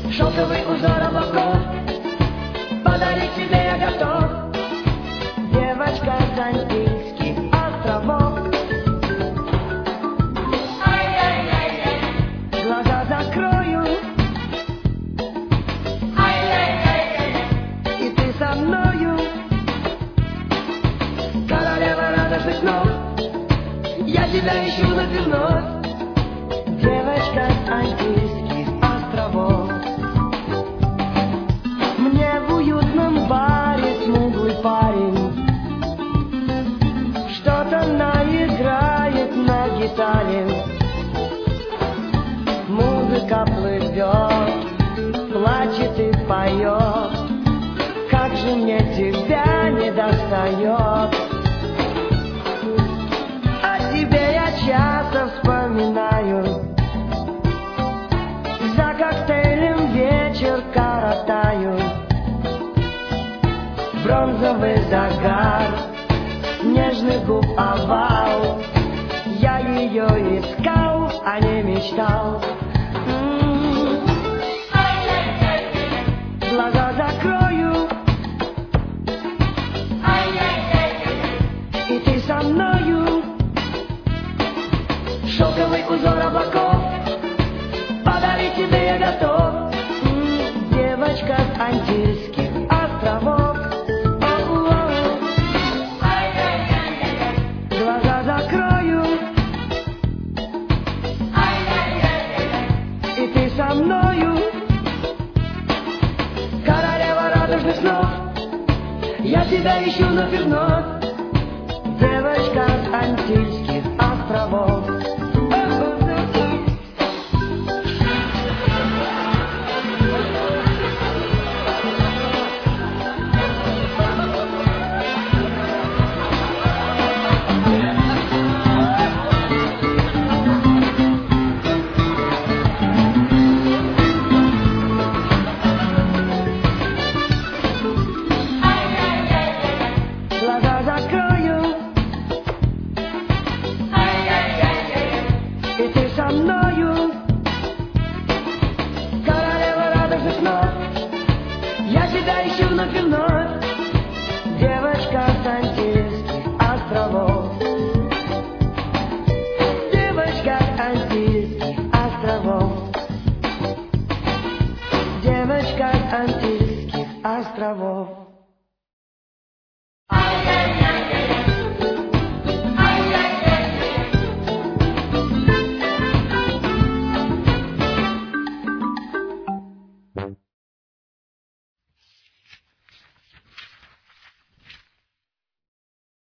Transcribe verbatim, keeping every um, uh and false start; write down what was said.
Шелковый узор облаков подарить тебе я готов. Девочка с Антильских островов. Ай-яй-яй-яй, глаза закрою. Ай-яй-яй-яй, и ты со мною. Королева радостных снов, я тебя ищу вновь и вновь. Девочка с Антильских островов. Мне в уютном баре смуглый парень что-то наиграет на гитаре. Музыка плывет, плачет и поет. Как же мне тебя не достает. О тебе я часто вспоминаю. За коктейлем вечер коротаю. Бронзовый загар, нежный губ овал. Я ее искал, а не мечтал. М-м-м. Глаза закрою. И ты со мною. Шелковый узор облаков подарить тебе я готов. М-м, девочка с Антильских островов. Глаза закрою. И ты со мною. Королева радужных снов, я тебя ищу вновь и вновь. Девочка с Антильских островов. Глаза закрою. И ты со мною. Королева радостных снов, я тебя ищу вновь и вновь. Девочка с Антильских островов. Девочка с Антильских островов. Девочка с Антильских островов.